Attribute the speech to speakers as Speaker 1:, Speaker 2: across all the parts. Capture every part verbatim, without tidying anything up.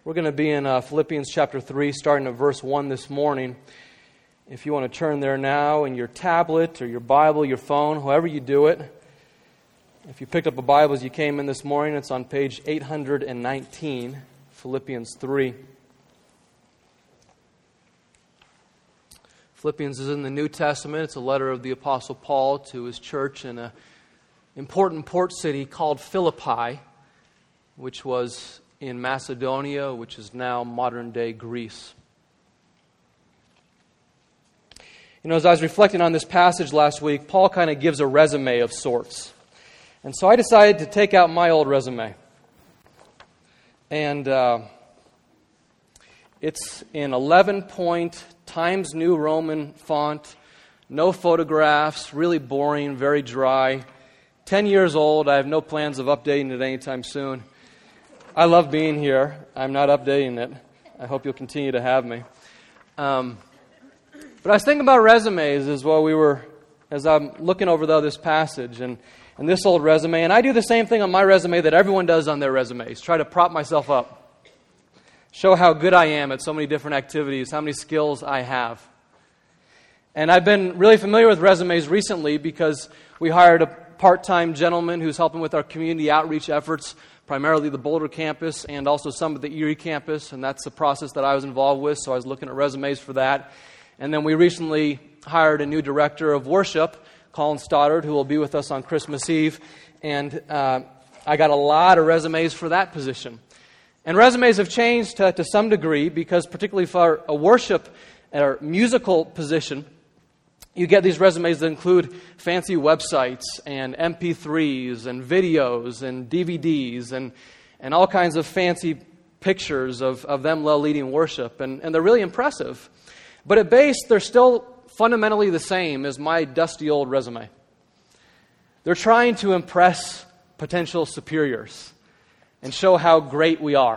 Speaker 1: We're going to be in uh, Philippians chapter three, starting at verse one this morning. If you want to turn there now in your tablet or your Bible, your phone, however you do it. If you picked up a Bible as you came in this morning, it's on page eight hundred nineteen, Philippians three. Philippians is in the New Testament. It's a letter of the Apostle Paul to his church in an important port city called Philippi, which was in Macedonia, which is now modern-day Greece. You know, as I was reflecting on this passage last week, Paul kind of gives a resume of sorts. And so I decided to take out my old resume. And uh, it's in eleven-point Times New Roman font, no photographs, really boring, very dry. Ten years old, I have no plans of updating it anytime soon. I love being here. I'm not updating it. I hope you'll continue to have me. Um, but I was thinking about resumes as well. We were, as I'm looking over the, this passage and, and this old resume, and I do the same thing on my resume that everyone does on their resumes. Try to prop myself up, show how good I am at so many different activities, how many skills I have. And I've been really familiar with resumes recently because we hired a part-time gentleman who's helping with our community outreach efforts, primarily the Boulder campus and also some of the Erie campus, and that's the process that I was involved with, so I was looking at resumes for that. And then we recently hired a new director of worship, Colin Stoddard, who will be with us on Christmas Eve, and uh, I got a lot of resumes for that position. And resumes have changed to, to some degree because particularly for a worship or musical position, you get these resumes that include fancy websites and M P threes and videos and D V Ds and, and all kinds of fancy pictures of, of them leading worship. And, and they're really impressive. But at base, they're still fundamentally the same as my dusty old resume. They're trying to impress potential superiors and show how great we are.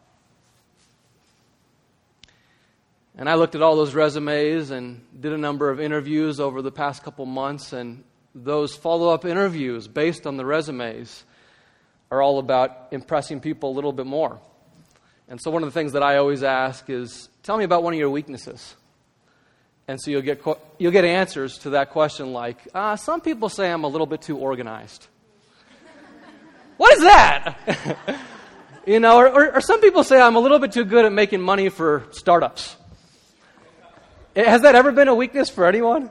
Speaker 1: And I looked at all those resumes and did a number of interviews over the past couple months, and those follow-up interviews based on the resumes are all about impressing people a little bit more. And so one of the things that I always ask is, tell me about one of your weaknesses. And so you'll get you'll get answers to that question like, uh, some people say I'm a little bit too organized. What is that? you know, or, or, or some people say I'm a little bit too good at making money for startups. Has that ever been a weakness for anyone?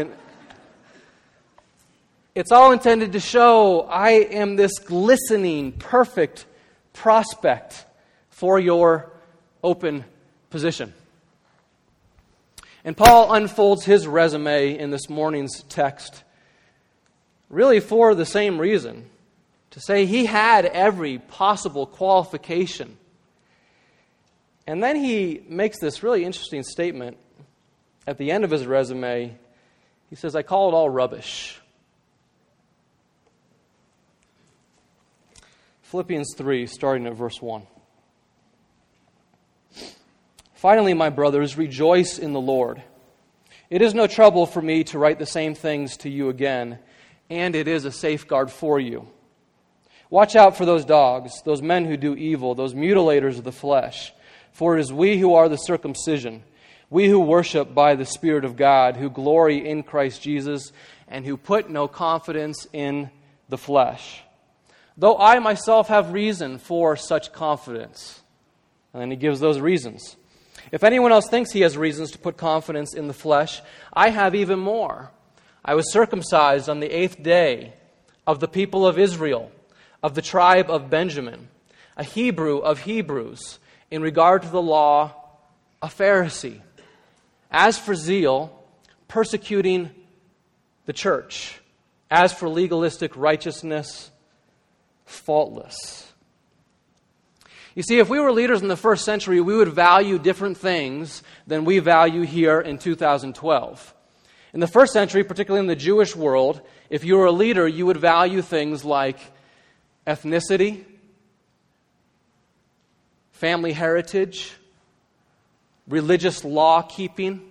Speaker 1: It's all intended to show I am this glistening, perfect prospect for your open position. And Paul unfolds his resume in this morning's text really for the same reason, to say he had every possible qualification. And then he makes this really interesting statement at the end of his resume. He says, I call it all rubbish. Philippians three, starting at verse one. Finally, my brothers, rejoice in the Lord. It is no trouble for me to write the same things to you again, and it is a safeguard for you. Watch out for those dogs, those men who do evil, those mutilators of the flesh. For it is we who are the circumcision, we who worship by the Spirit of God, who glory in Christ Jesus, and who put no confidence in the flesh. Though I myself have reason for such confidence. And then he gives those reasons. If anyone else thinks he has reasons to put confidence in the flesh, I have even more. I was circumcised on the eighth day of the people of Israel, of the tribe of Benjamin, a Hebrew of Hebrews, in regard to the law, a Pharisee. As for zeal, persecuting the church. As for legalistic righteousness, faultless. You see, if we were leaders in the first century, we would value different things than we value here in two thousand twelve. In the first century, particularly in the Jewish world, if you were a leader, you would value things like ethnicity, family heritage, religious law-keeping,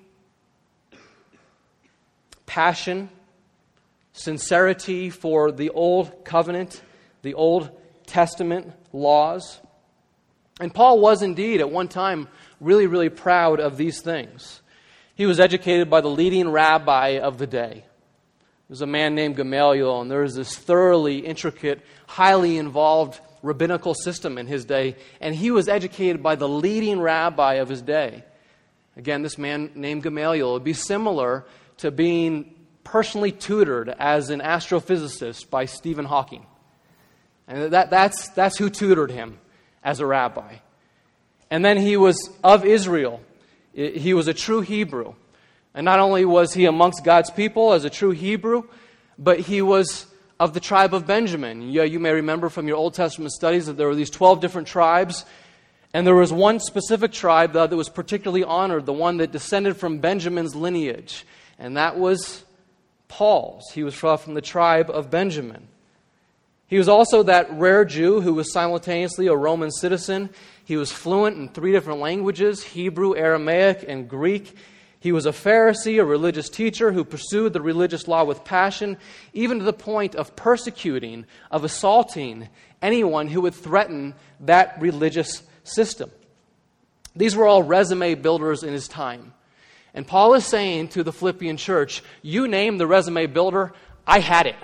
Speaker 1: passion, sincerity for the Old Covenant, the Old Testament laws. And Paul was indeed at one time really, really proud of these things. He was educated by the leading rabbi of the day. There was a man named Gamaliel, and there was this thoroughly intricate, highly involved rabbinical system in his day, and he was educated by the leading rabbi of his day. Again, this man named Gamaliel would be similar to being personally tutored as an astrophysicist by Stephen Hawking. And that, that's, that's who tutored him as a rabbi. And then he was of Israel. He was a true Hebrew. And not only was he amongst God's people as a true Hebrew, but he was of the tribe of Benjamin. Yeah, you may remember from your Old Testament studies that there were these twelve different tribes. And there was one specific tribe that was particularly honored, the one that descended from Benjamin's lineage. And that was Paul's. He was from the tribe of Benjamin. He was also that rare Jew who was simultaneously a Roman citizen. He was fluent in three different languages, Hebrew, Aramaic, and Greek. He was a Pharisee, a religious teacher who pursued the religious law with passion, even to the point of persecuting, of assaulting anyone who would threaten that religious system. These were all resume builders in his time. And Paul is saying to the Philippian church, you name the resume builder, I had it.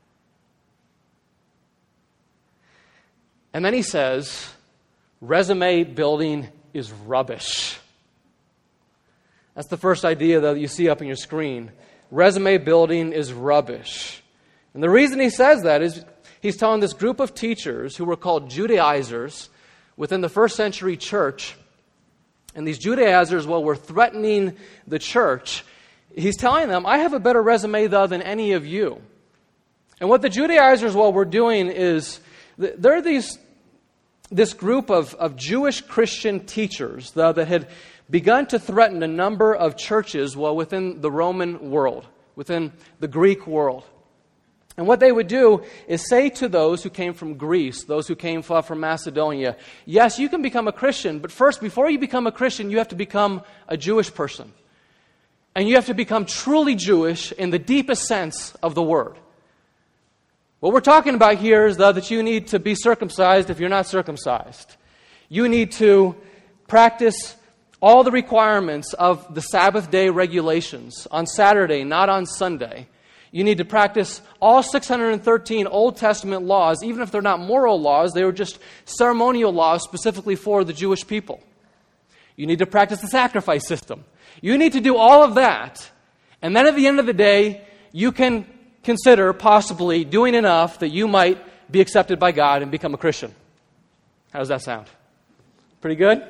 Speaker 1: And then he says, resume building is rubbish. That's the first idea that you see up on your screen. Resume building is rubbish. And the reason he says that is he's telling this group of teachers who were called Judaizers within the first century church, and these Judaizers, well, were threatening the church. He's telling them, I have a better resume, though, than any of you. And what the Judaizers, well, were doing is, they're these, this group of, of Jewish Christian teachers, though, that had begun to threaten a number of churches, well, within the Roman world, within the Greek world. And what they would do is say to those who came from Greece, those who came from Macedonia, yes, you can become a Christian, but first, before you become a Christian, you have to become a Jewish person. And you have to become truly Jewish in the deepest sense of the word. What we're talking about here is though, that you need to be circumcised if you're not circumcised. You need to practice all the requirements of the Sabbath day regulations on Saturday, not on Sunday. You need to practice all six hundred thirteen Old Testament laws, even if they're not moral laws, they were just ceremonial laws specifically for the Jewish people. You need to practice the sacrifice system. You need to do all of that. And then at the end of the day, you can consider possibly doing enough that you might be accepted by God and become a Christian. How does that sound? Pretty good?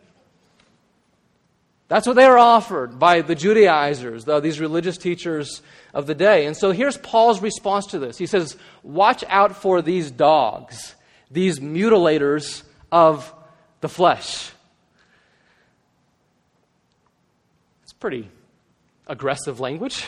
Speaker 1: That's what they were offered by the Judaizers, though, these religious teachers of the day. And so here's Paul's response to this. He says, watch out for these dogs, these mutilators of the flesh. It's pretty aggressive language.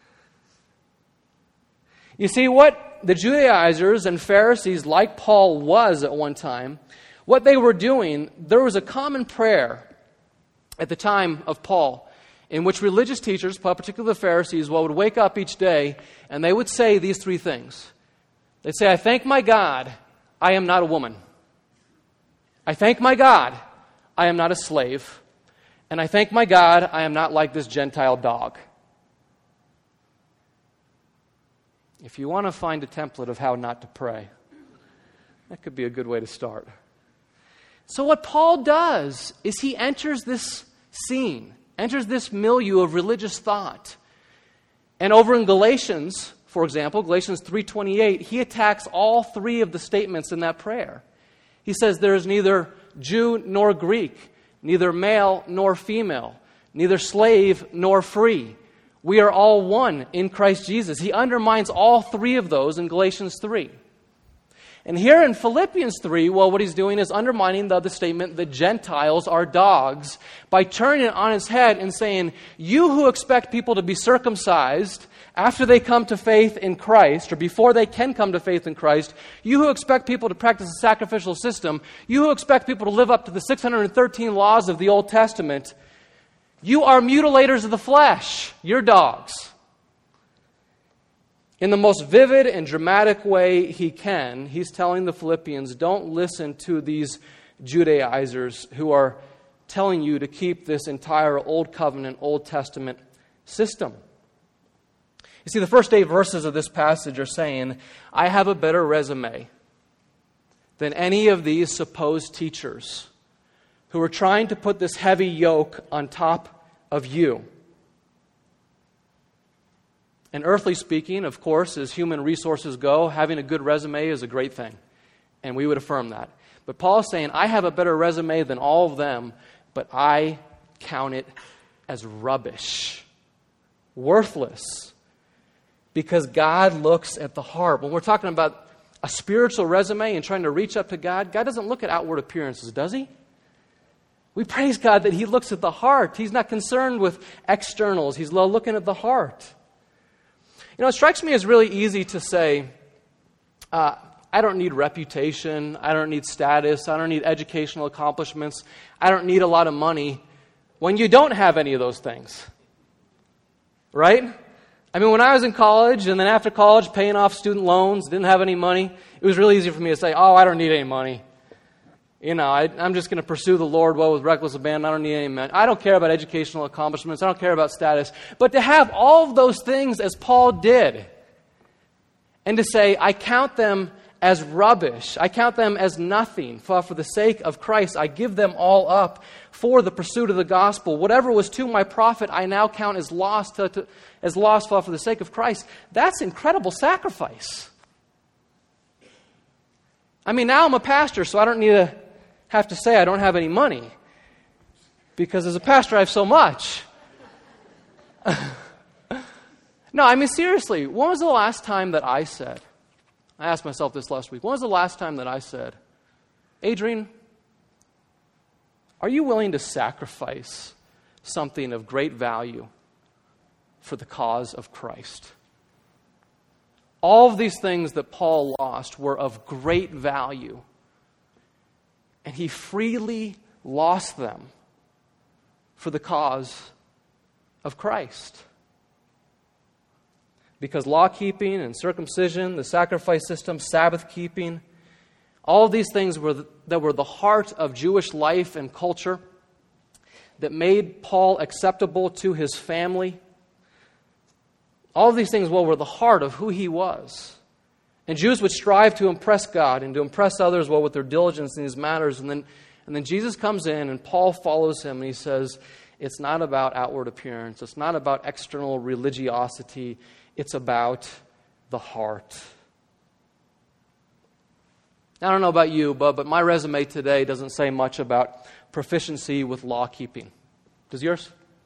Speaker 1: You see, what the Judaizers and Pharisees, like Paul was at one time, what they were doing, there was a common prayer at the time of Paul, in which religious teachers, particularly the Pharisees, well, would wake up each day and they would say these three things. They'd say, I thank my God, I am not a woman. I thank my God, I am not a slave. And I thank my God, I am not like this Gentile dog. If you want to find a template of how not to pray, that could be a good way to start. So what Paul does is he enters this scene, enters this milieu of religious thought. And over in Galatians, for example, Galatians three twenty-eight, he attacks all three of the statements in that prayer. He says there is neither Jew nor Greek, neither male nor female, neither slave nor free. We are all one in Christ Jesus. He undermines all three of those in Galatians three. And here in Philippians three, well, what he's doing is undermining the other statement, the Gentiles are dogs, by turning it on its head and saying, you who expect people to be circumcised after they come to faith in Christ, or before they can come to faith in Christ, you who expect people to practice a sacrificial system, you who expect people to live up to the six hundred thirteen laws of the Old Testament, you are mutilators of the flesh. You're dogs. In the most vivid and dramatic way he can, he's telling the Philippians, don't listen to these Judaizers who are telling you to keep this entire Old Covenant, Old Testament system. You see, the first eight verses of this passage are saying, I have a better resume than any of these supposed teachers who are trying to put this heavy yoke on top of you. And earthly speaking, of course, as human resources go, having a good resume is a great thing. And we would affirm that. But Paul is saying, I have a better resume than all of them, but I count it as rubbish, worthless, because God looks at the heart. When we're talking about a spiritual resume and trying to reach up to God, God doesn't look at outward appearances, does He? We praise God that He looks at the heart. He's not concerned with externals. He's looking at the heart. You know, it strikes me as really easy to say, uh, I don't need reputation, I don't need status, I don't need educational accomplishments, I don't need a lot of money, when you don't have any of those things. Right? I mean, when I was in college, and then after college, paying off student loans, didn't have any money, it was really easy for me to say, oh, I don't need any money. You know, I, I'm just going to pursue the Lord well with reckless abandon. I don't need any money. I don't care about educational accomplishments. I don't care about status. But to have all of those things as Paul did, and to say, I count them as rubbish. I count them as nothing. For, for the sake of Christ, I give them all up for the pursuit of the gospel. Whatever was to my profit, I now count as lost to, to, as lost for, for the sake of Christ. That's incredible sacrifice. I mean, now I'm a pastor, so I don't need to have to say I don't have any money. Because as a pastor, I have so much. No, I mean, seriously, when was the last time that I said, I asked myself this last week, when was the last time that I said, Adrian, are you willing to sacrifice something of great value for the cause of Christ? All of these things that Paul lost were of great value, and he freely lost them for the cause of Christ. Because law-keeping and circumcision, the sacrifice system, Sabbath-keeping, all of these things were the, that were the heart of Jewish life and culture that made Paul acceptable to his family. All of these things, well, were the heart of who he was. And Jews would strive to impress God and to impress others, well, with their diligence in these matters. And then, and then Jesus comes in and Paul follows him and he says, it's not about outward appearance. It's not about external religiosity. It's about the heart. I don't know about you, but, but my resume today doesn't say much about proficiency with law-keeping. Does yours?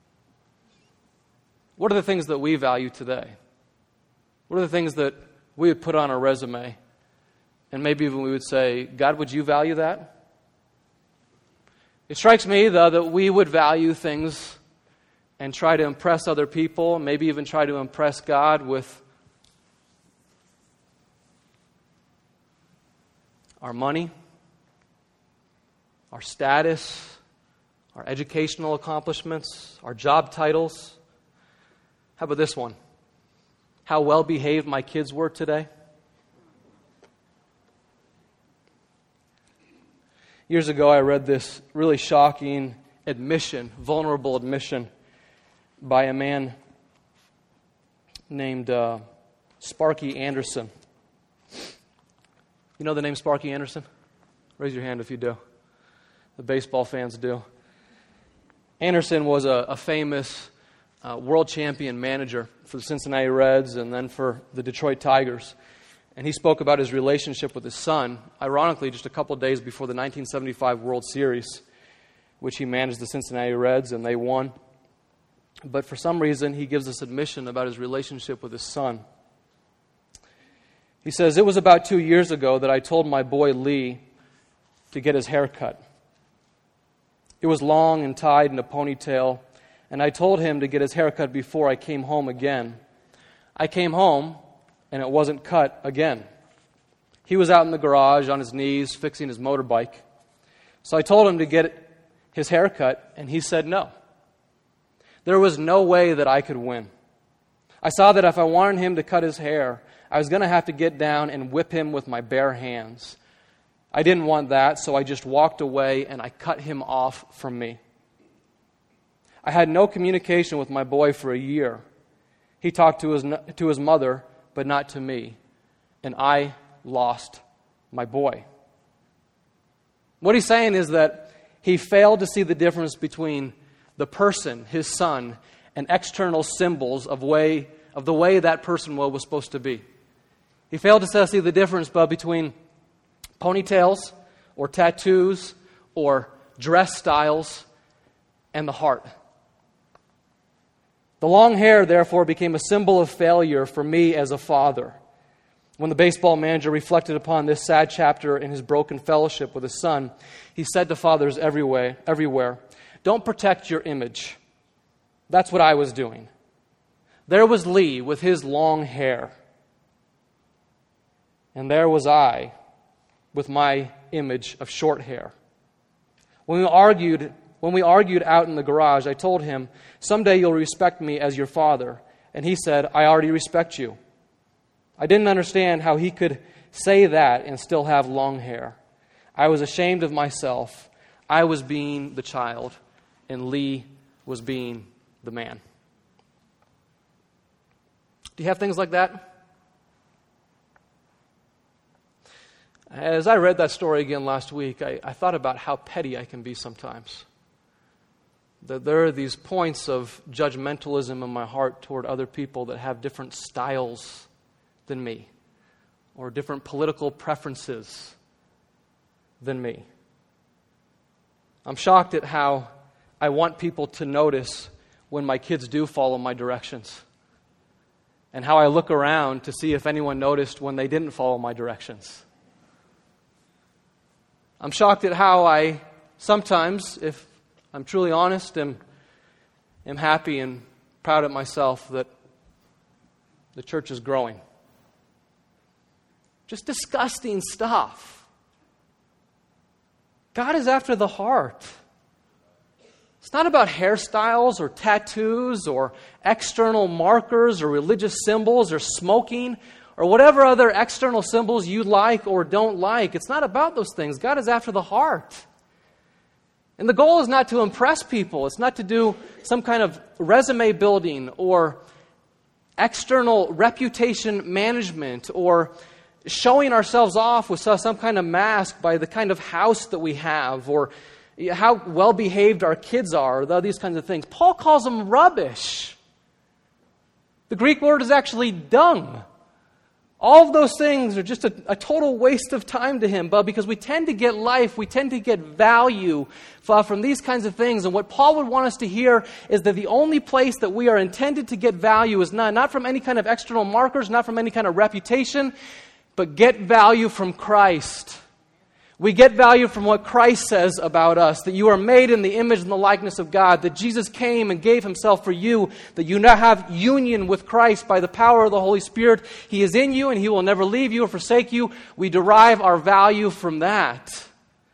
Speaker 1: What are the things that we value today? What are the things that we would put on our resume? And maybe even we would say, God, would you value that? It strikes me, though, that we would value things and try to impress other people, maybe even try to impress God with our money, our status, our educational accomplishments, our job titles. How about this one? How well behaved my kids were today. Years ago, I read this really shocking admission, vulnerable admission, by a man named uh, Sparky Anderson. You know the name Sparky Anderson? Raise your hand if you do. The baseball fans do. Anderson was a, a famous uh, world champion manager for the Cincinnati Reds and then for the Detroit Tigers. And he spoke about his relationship with his son, ironically, just a couple of days before the nineteen seventy-five World Series, which he managed the Cincinnati Reds, and they won. But for some reason, he gives this admission about his relationship with his son. He says, it was about two years ago that I told my boy Lee to get his hair cut. It was long and tied in a ponytail, and I told him to get his hair cut before I came home again. I came home, and it wasn't cut again. He was out in the garage on his knees fixing his motorbike. So I told him to get his hair cut, and he said no. There was no way that I could win. I saw that if I wanted him to cut his hair, I was going to have to get down and whip him with my bare hands. I didn't want that, so I just walked away and I cut him off from me. I had no communication with my boy for a year. He talked to his, to his mother, but not to me. And I lost my boy. What he's saying is that he failed to see the difference between the person, his son, and external symbols of way of the way that person was supposed to be. He failed to see the difference between ponytails or tattoos or dress styles and the heart. The long hair, therefore, became a symbol of failure for me as a father. When the baseball manager reflected upon this sad chapter in his broken fellowship with his son, he said to fathers everywhere, everywhere, "Don't protect your image." That's what I was doing. There was Lee with his long hair. And there was I with my image of short hair. When we argued, when we argued out in the garage, I told him, "Someday you'll respect me as your father." And he said, "I already respect you." I didn't understand how he could say that and still have long hair. I was ashamed of myself. I was being the child, and Lee was being the man. Do you have things like that? As I read that story again last week, I, I thought about how petty I can be sometimes. That there are these points of judgmentalism in my heart toward other people that have different styles than me, or different political preferences than me. I'm shocked at how I want people to notice when my kids do follow my directions, and how I look around to see if anyone noticed when they didn't follow my directions. I'm shocked at how I sometimes, if I'm truly honest, am, am happy and proud of myself that the church is growing. Just disgusting stuff. God is after the heart. It's not about hairstyles or tattoos or external markers or religious symbols or smoking or whatever other external symbols you like or don't like. It's not about those things. God is after the heart. And the goal is not to impress people. It's not to do some kind of resume building or external reputation management or showing ourselves off with some kind of mask by the kind of house that we have or how well-behaved our kids are, or these kinds of things. Paul calls them rubbish. The Greek word is actually dung. All of those things are just a, a total waste of time to him, but because we tend to get life, we tend to get value from these kinds of things. And what Paul would want us to hear is that the only place that we are intended to get value is not, not from any kind of external markers, not from any kind of reputation, but get value from Christ. We get value from what Christ says about us, that you are made in the image and the likeness of God, that Jesus came and gave himself for you, that you now have union with Christ by the power of the Holy Spirit. He is in you and he will never leave you or forsake you. We derive our value from that.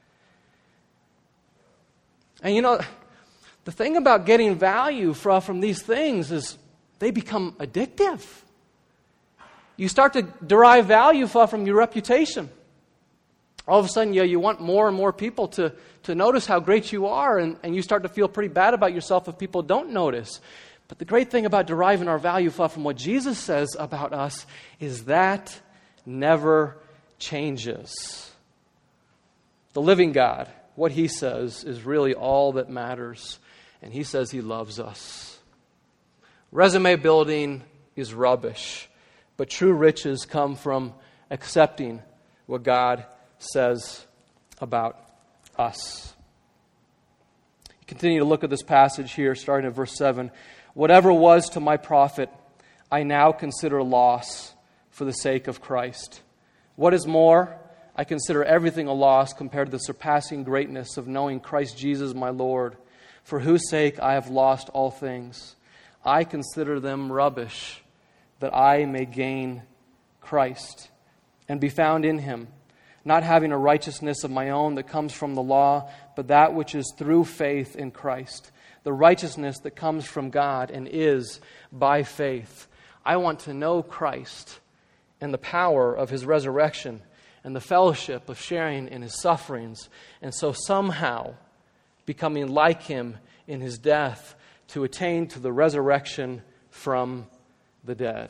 Speaker 1: And you know, the thing about getting value from, from these things is they become addictive. You start to derive value from your reputation. All of a sudden, you, you want more and more people to, to notice how great you are, and, and you start to feel pretty bad about yourself if people don't notice. But the great thing about deriving our value from what Jesus says about us is that never changes. The living God, what he says is really all that matters, and he says he loves us. Resume building is rubbish, but true riches come from accepting what God says about us. Continue to look at this passage here, starting at verse seven. Whatever was to my profit, I now consider loss for the sake of Christ. What is more, I consider everything a loss compared to the surpassing greatness of knowing Christ Jesus my Lord, for whose sake I have lost all things. I consider them rubbish, that I may gain Christ and be found in him, not having a righteousness of my own that comes from the law, but that which is through faith in Christ, the righteousness that comes from God and is by faith. I want to know Christ and the power of his resurrection and the fellowship of sharing in his sufferings, and so somehow becoming like him in his death to attain to the resurrection from the dead.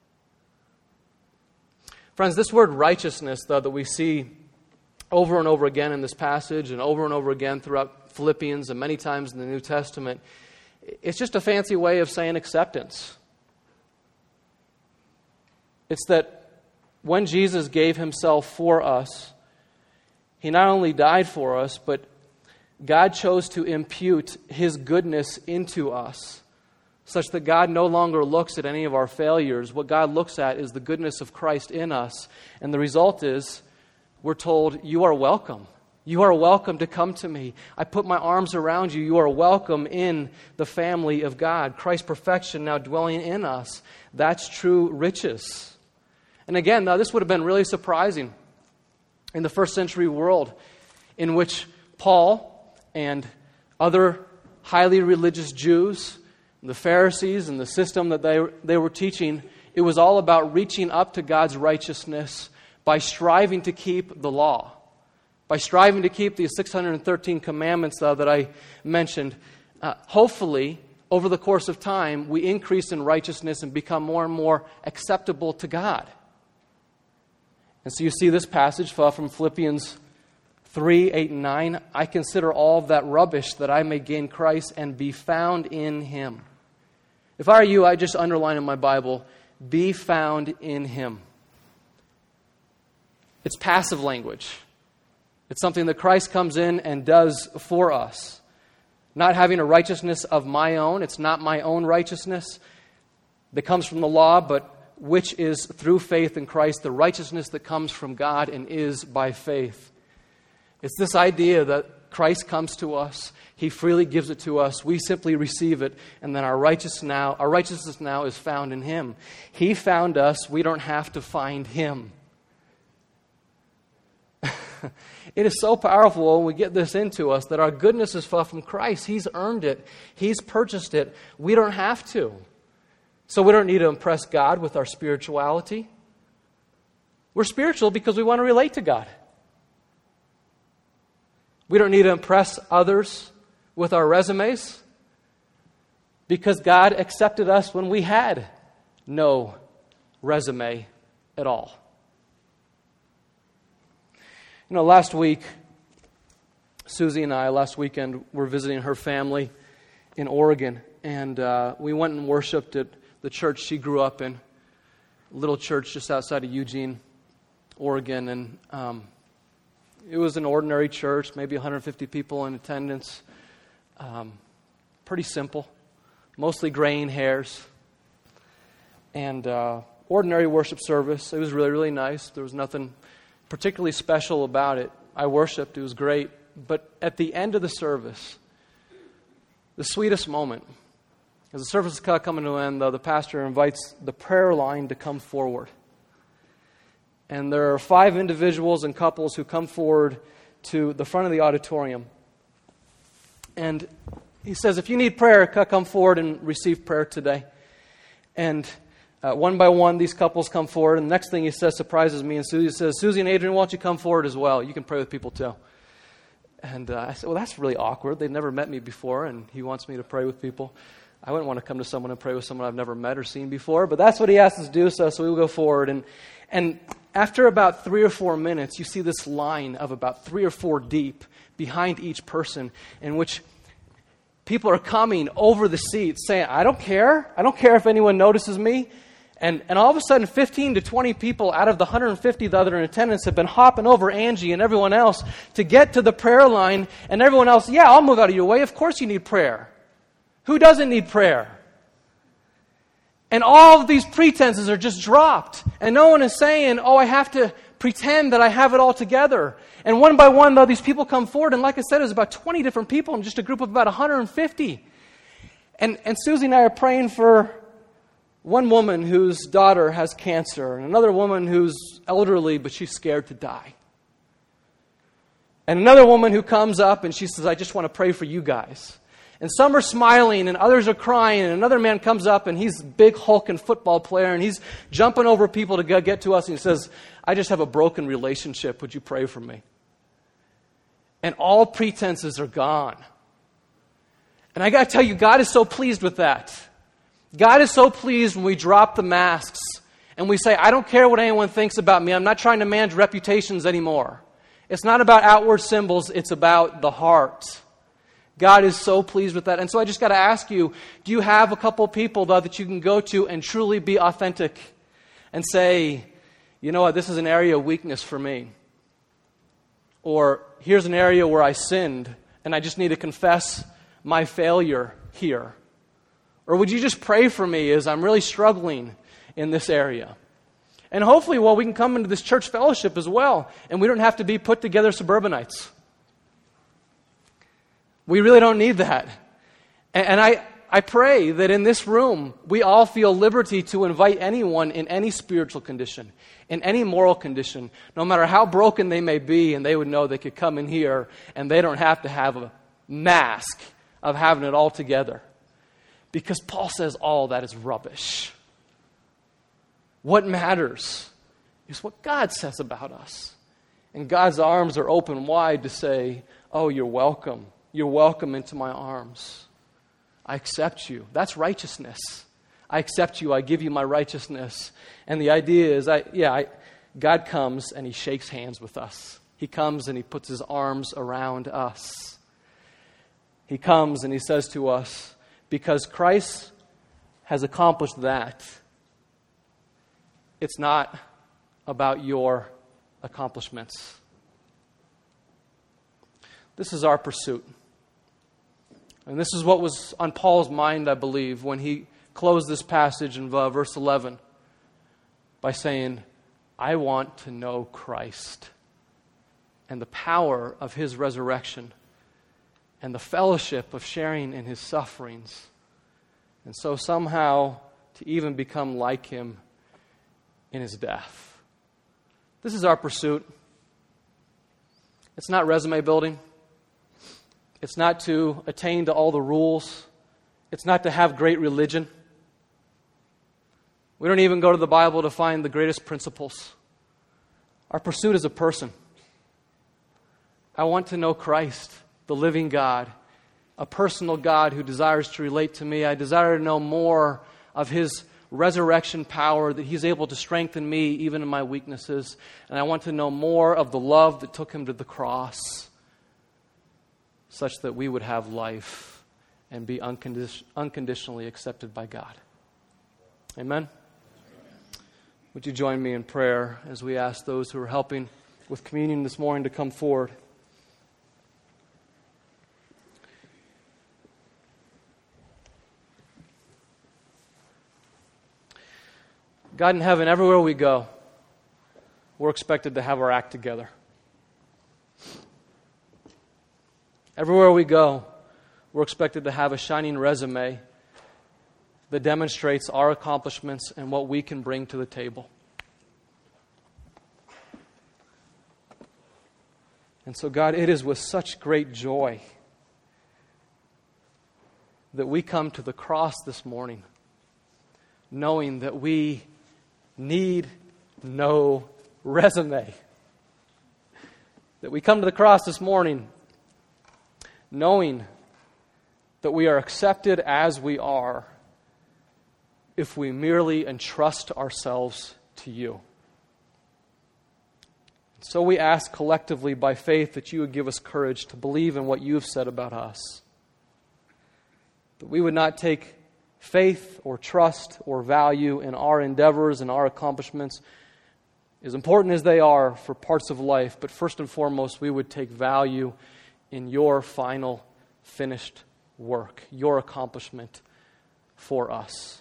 Speaker 1: Friends, this word righteousness, though, that we see over and over again in this passage and over and over again throughout Philippians and many times in the New Testament, it's just a fancy way of saying acceptance. It's that when Jesus gave himself for us, he not only died for us, but God chose to impute his goodness into us, such that God no longer looks at any of our failures. What God looks at is the goodness of Christ in us. And the result is, we're told, you are welcome. You are welcome to come to me. I put my arms around you. You are welcome in the family of God. Christ's perfection now dwelling in us. That's true riches. And again, now this would have been really surprising in the first century world, in which Paul and other highly religious Jews, the Pharisees and the system that they, they were teaching, it was all about reaching up to God's righteousness by striving to keep the law, by striving to keep the six hundred thirteen commandments uh, that I mentioned. Uh, hopefully, over the course of time, we increase in righteousness and become more and more acceptable to God. And so you see this passage from Philippians three, eight, and nine. I consider all of that rubbish that I may gain Christ and be found in Him. If I were you, I'd just underline in my Bible, be found in Him. It's passive language. It's something that Christ comes in and does for us. Not having a righteousness of my own. It's not my own righteousness that comes from the law, but which is through faith in Christ, the righteousness that comes from God and is by faith. It's this idea that Christ comes to us, He freely gives it to us, we simply receive it, and then our righteousness now, our righteousness now is found in Him. He found us, we don't have to find Him. It is so powerful when we get this into us that our goodness is from Christ. He's earned it. He's purchased it. We don't have to. So we don't need to impress God with our spirituality. We're spiritual because we want to relate to God. We don't need to impress others with our resumes because God accepted us when we had no resume at all. You know, last week, Susie and I, last weekend, were visiting her family in Oregon. And uh, we went and worshiped at the church she grew up in, a little church just outside of Eugene, Oregon. And um, it was an ordinary church, maybe one hundred fifty people in attendance. Um, pretty simple, mostly graying hairs. And uh, ordinary worship service. It was really, really nice. There was nothing particularly special about it. I worshiped. It was great. But at the end of the service, the sweetest moment, as the service is coming to an end, though, the pastor invites the prayer line to come forward. And there are five individuals and couples who come forward to the front of the auditorium. And he says, if you need prayer, come forward and receive prayer today. And Uh, one by one, these couples come forward, and the next thing he says surprises me. And Susie says, Susie and Adrian, why don't you come forward as well? You can pray with people too. And uh, I said, well, that's really awkward. They've never met me before, and he wants me to pray with people. I wouldn't want to come to someone and pray with someone I've never met or seen before, but that's what he asked us to do, so, so we will go forward. And, and after about three or four minutes, you see this line of about three or four deep behind each person in which people are coming over the seats saying, I don't care. I don't care if anyone notices me. And and all of a sudden, fifteen to twenty people out of the one hundred fifty that are in attendance have been hopping over Angie and everyone else to get to the prayer line. And everyone else, yeah, I'll move out of your way. Of course you need prayer. Who doesn't need prayer? And all of these pretenses are just dropped. And no one is saying, oh, I have to pretend that I have it all together. And one by one, though, these people come forward. And like I said, it was about twenty different people in just a group of about one hundred fifty. And, and Susie and I are praying for one woman whose daughter has cancer, and another woman who's elderly, but she's scared to die. And another woman who comes up and she says, I just want to pray for you guys. And some are smiling and others are crying, and another man comes up and he's a big hulking football player and he's jumping over people to go get to us and he says, I just have a broken relationship. Would you pray for me? And all pretenses are gone. And I got to tell you, God is so pleased with that. God is so pleased when we drop the masks and we say, I don't care what anyone thinks about me. I'm not trying to manage reputations anymore. It's not about outward symbols. It's about the heart. God is so pleased with that. And so I just got to ask you, do you have a couple people, though, that you can go to and truly be authentic and say, you know what, this is an area of weakness for me. Or here's an area where I sinned and I just need to confess my failure here. Or would you just pray for me as I'm really struggling in this area? And hopefully, well, we can come into this church fellowship as well, and we don't have to be put together suburbanites. We really don't need that. And, and I, I pray that in this room, we all feel liberty to invite anyone in any spiritual condition, in any moral condition, no matter how broken they may be, and they would know they could come in here and they don't have to have a mask of having it all together. Because Paul says all that is rubbish. What matters is what God says about us. And God's arms are open wide to say, oh, you're welcome. You're welcome into my arms. I accept you. That's righteousness. I accept you. I give you my righteousness. And the idea is, I, yeah, I, God comes and he shakes hands with us. He comes and he puts his arms around us. He comes and he says to us, because Christ has accomplished that, it's not about your accomplishments. This is our pursuit. And this is what was on Paul's mind, I believe, when he closed this passage in uh, verse eleven by saying, I want to know Christ and the power of his resurrection and the fellowship of sharing in his sufferings. And so somehow to even become like him in his death. This is our pursuit. It's not resume building. It's not to attain to all the rules. It's not to have great religion. We don't even go to the Bible to find the greatest principles. Our pursuit is a person. I want to know Christ, the living God, a personal God who desires to relate to me. I desire to know more of his resurrection power, that he's able to strengthen me even in my weaknesses. And I want to know more of the love that took him to the cross, such that we would have life and be uncondi- unconditionally accepted by God. Amen? Would you join me in prayer as we ask those who are helping with communion this morning to come forward? God in heaven, everywhere we go, we're expected to have our act together. Everywhere we go, we're expected to have a shining resume that demonstrates our accomplishments and what we can bring to the table. And so, God, it is with such great joy that we come to the cross this morning, knowing that we need no resume. That we come to the cross this morning knowing that we are accepted as we are if we merely entrust ourselves to you. So we ask collectively by faith that you would give us courage to believe in what you have said about us. That we would not take faith or trust or value in our endeavors and our accomplishments, as important as they are for parts of life, but first and foremost, we would take value in your final finished work, your accomplishment for us.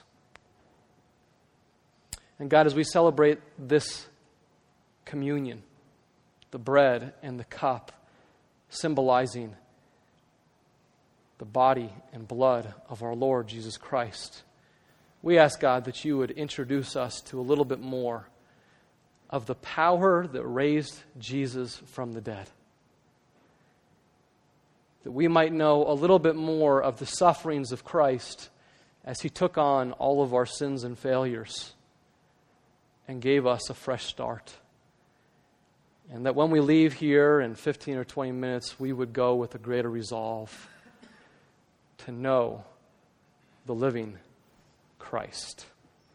Speaker 1: And God, as we celebrate this communion, the bread and the cup, symbolizing the body and blood of our Lord Jesus Christ, we ask, God, that you would introduce us to a little bit more of the power that raised Jesus from the dead. that we might know a little bit more of the sufferings of Christ as he took on all of our sins and failures and gave us a fresh start. And that when we leave here in fifteen or twenty minutes, we would go with a greater resolve to know the living Christ.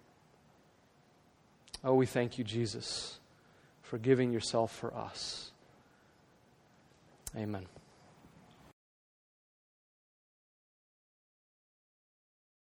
Speaker 1: Oh, we thank you, Jesus, for giving yourself for us. Amen.